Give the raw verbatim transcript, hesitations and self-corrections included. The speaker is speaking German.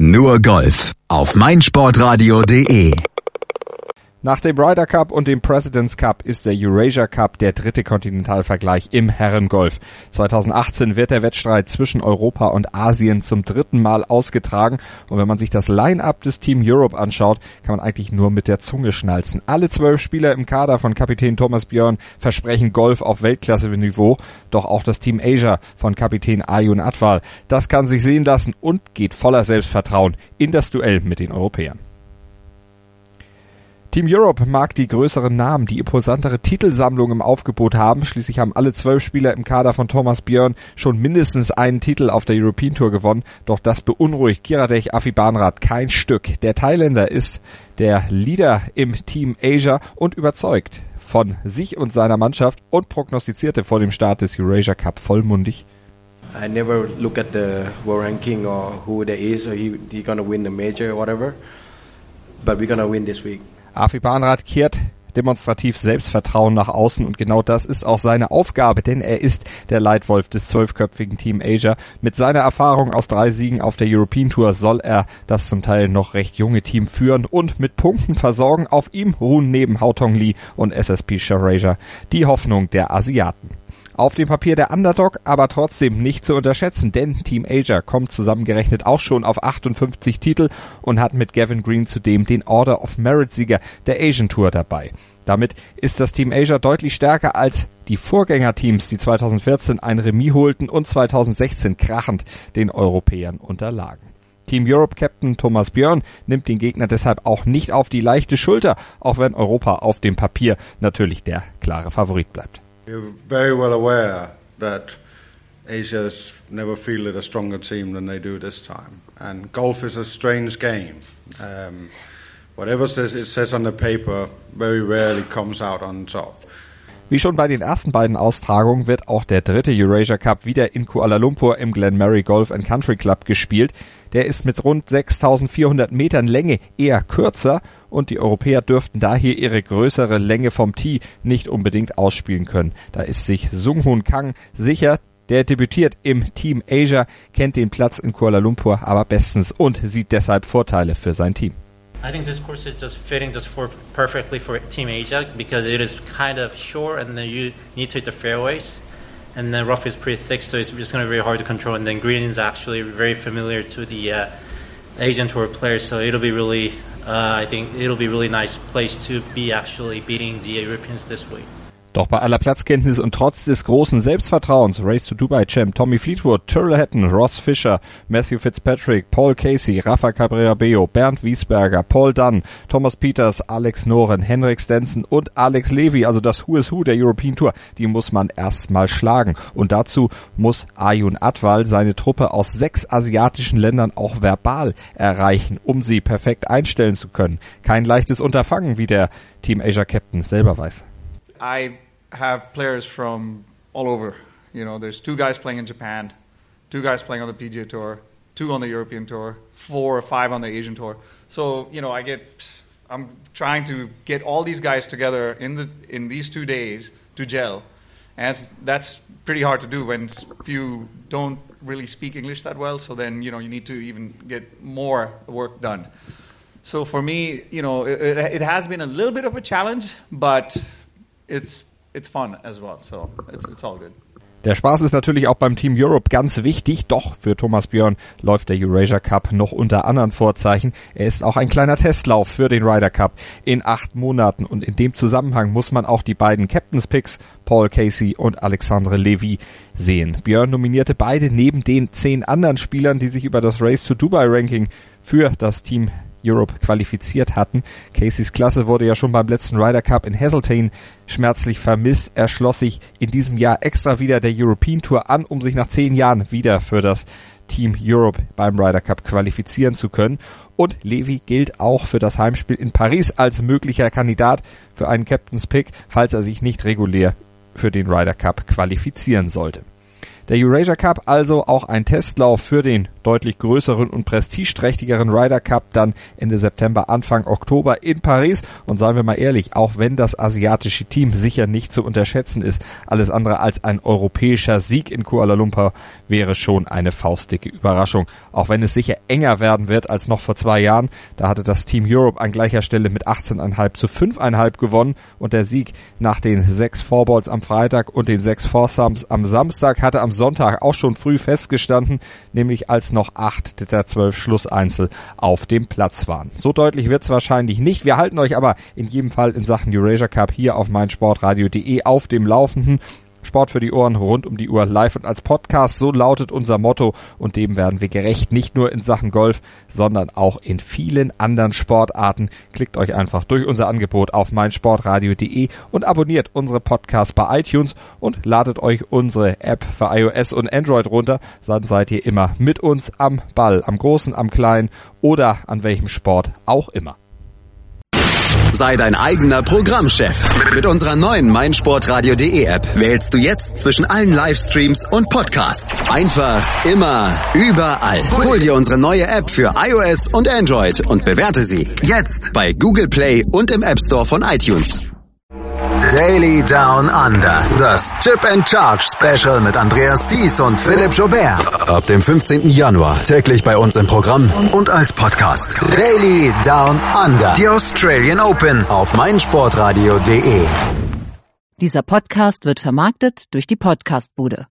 Nur Golf auf meinsportradio punkt de. Nach dem Ryder Cup und dem President's Cup ist der Eurasia Cup der dritte Kontinentalvergleich im Herrengolf. zwanzig achtzehn wird der Wettstreit zwischen Europa und Asien zum dritten Mal ausgetragen. Und wenn man sich das Line-Up des Team Europe anschaut, kann man eigentlich nur mit der Zunge schnalzen. Alle zwölf Spieler im Kader von Kapitän Thomas Björn versprechen Golf auf Weltklasse-Niveau. Doch auch das Team Asia von Kapitän Ayun Adwal, das kann sich sehen lassen und geht voller Selbstvertrauen in das Duell mit den Europäern. Team Europe mag die größeren Namen, die imposantere Titelsammlung im Aufgebot haben. Schließlich haben alle zwölf Spieler im Kader von Thomas Björn schon mindestens einen Titel auf der European Tour gewonnen. Doch das beunruhigt Kiradech Aphibarnrat kein Stück. Der Thailänder ist der Leader im Team Asia und überzeugt von sich und seiner Mannschaft und prognostizierte vor dem Start des Eurasia Cup vollmundig: I never look at the world ranking or who there is or he, he gonna win the major or whatever, but we're gonna win this week. Aphibarnrat kehrt demonstrativ Selbstvertrauen nach außen und genau das ist auch seine Aufgabe, denn er ist der Leitwolf des zwölfköpfigen Team Asia. Mit seiner Erfahrung aus drei Siegen auf der European Tour soll er das zum Teil noch recht junge Team führen und mit Punkten versorgen. Auf ihm ruhen neben Haotong Li und S S P Sharjah die Hoffnung der Asiaten. Auf dem Papier der Underdog, aber trotzdem nicht zu unterschätzen, denn Team Asia kommt zusammengerechnet auch schon auf achtundfünfzig Titel und hat mit Gavin Green zudem den Order of Merit-Sieger der Asian Tour dabei. Damit ist das Team Asia deutlich stärker als die Vorgängerteams, die zweitausendvierzehn ein Remis holten und zweitausendsechzehn krachend den Europäern unterlagen. Team Europe Captain Thomas Björn nimmt den Gegner deshalb auch nicht auf die leichte Schulter, auch wenn Europa auf dem Papier natürlich der klare Favorit bleibt. You're very well aware that Asia's never fielded a stronger team than they do this time. And golf is a strange game. Um, whatever says it says on the paper very rarely comes out on top. Wie schon bei den ersten beiden Austragungen wird auch der dritte Eurasia Cup wieder in Kuala Lumpur im Glen Murray Golf and Country Club gespielt. Der ist mit rund sechstausendvierhundert Metern Länge eher kürzer und die Europäer dürften daher ihre größere Länge vom Tee nicht unbedingt ausspielen können. Da ist sich Sung Hoon Kang sicher. Der debütiert im Team Asia, kennt den Platz in Kuala Lumpur aber bestens und sieht deshalb Vorteile für sein Team. I think this course is just fitting just for perfectly for Team Asia because it is kind of short and then you need to hit the fairways and the rough is pretty thick, so it's just going to be very hard to control. And then green is actually very familiar to the uh, Asian Tour players, so it'll be really, uh, I think it'll be a really nice place to be actually beating the Europeans this week. Doch bei aller Platzkenntnis und trotz des großen Selbstvertrauens Race to Dubai Champ Tommy Fleetwood, Tyrrell Hatton, Ross Fisher, Matthew Fitzpatrick, Paul Casey, Rafa Cabrera-Bello, Bernd Wiesberger, Paul Dunn, Thomas Pieters, Alex Noren, Henrik Stenson und Alex Levy, also das Who is Who der European Tour, die muss man erstmal schlagen. Und dazu muss Ayun Adwal seine Truppe aus sechs asiatischen Ländern auch verbal erreichen, um sie perfekt einstellen zu können. Kein leichtes Unterfangen, wie der Team Asia Captain selber weiß. I have players from all over. You know, there's two guys playing in Japan, two guys playing on the P G A Tour, two on the European Tour, four or five on the Asian Tour. So, you know, I get, I'm trying to get all these guys together in the in these two days to gel. And that's pretty hard to do when few don't really speak English that well. So then, you know, you need to even get more work done. So for me, you know, it, it has been a little bit of a challenge, but It's it's fun as well, so it's it's all good. Der Spaß ist natürlich auch beim Team Europe ganz wichtig, doch für Thomas Björn läuft der Eurasia Cup noch unter anderen Vorzeichen. Er ist auch ein kleiner Testlauf für den Ryder Cup in acht Monaten und in dem Zusammenhang muss man auch die beiden Captain's Picks, Paul Casey und Alexandre Levy, sehen. Björn nominierte beide neben den zehn anderen Spielern, die sich über das Race to Dubai Ranking für das Team Europe qualifiziert hatten. Caseys Klasse wurde ja schon beim letzten Ryder Cup in Hazeltine schmerzlich vermisst. Er schloss sich in diesem Jahr extra wieder der European Tour an, um sich nach zehn Jahren wieder für das Team Europe beim Ryder Cup qualifizieren zu können. Und Levy gilt auch für das Heimspiel in Paris als möglicher Kandidat für einen Captain's Pick, falls er sich nicht regulär für den Ryder Cup qualifizieren sollte. Der Eurasia Cup also auch ein Testlauf für den deutlich größeren und prestigeträchtigeren Ryder Cup dann Ende September, Anfang Oktober in Paris. Und seien wir mal ehrlich, auch wenn das asiatische Team sicher nicht zu unterschätzen ist, alles andere als ein europäischer Sieg in Kuala Lumpur wäre schon eine faustdicke Überraschung. Auch wenn es sicher enger werden wird als noch vor zwei Jahren. Da hatte das Team Europe an gleicher Stelle mit achtzehn Komma fünf zu fünf Komma fünf gewonnen und der Sieg nach den sechs Fourballs am Freitag und den sechs Foursomes am Samstag hatte am Sonntag auch schon früh festgestanden, nämlich als noch acht der zwölf Schlusseinzel auf dem Platz waren. So deutlich wird es wahrscheinlich nicht. Wir halten euch aber in jedem Fall in Sachen Eurasia Cup hier auf meinsportradio punkt de auf dem Laufenden. Sport für die Ohren, rund um die Uhr, live und als Podcast, so lautet unser Motto und dem werden wir gerecht, nicht nur in Sachen Golf, sondern auch in vielen anderen Sportarten. Klickt euch einfach durch unser Angebot auf meinsportradio punkt de und abonniert unsere Podcasts bei iTunes und ladet euch unsere App für iOS und Android runter, dann seid ihr immer mit uns am Ball, am Großen, am Kleinen oder an welchem Sport auch immer. Sei dein eigener Programmchef. Mit unserer neuen meinsportradio punkt de App wählst du jetzt zwischen allen Livestreams und Podcasts. Einfach, immer, überall. Hol dir unsere neue App für iOS und Android und bewerte sie jetzt bei Google Play und im App Store von iTunes. Daily Down Under. Das Chip and Charge Special mit Andreas Thies und Philipp Joubert. Ab dem fünfzehnten Januar täglich bei uns im Programm und als Podcast. Daily Down Under. Die Australian Open auf meinsportradio punkt de. Dieser Podcast wird vermarktet durch die Podcastbude.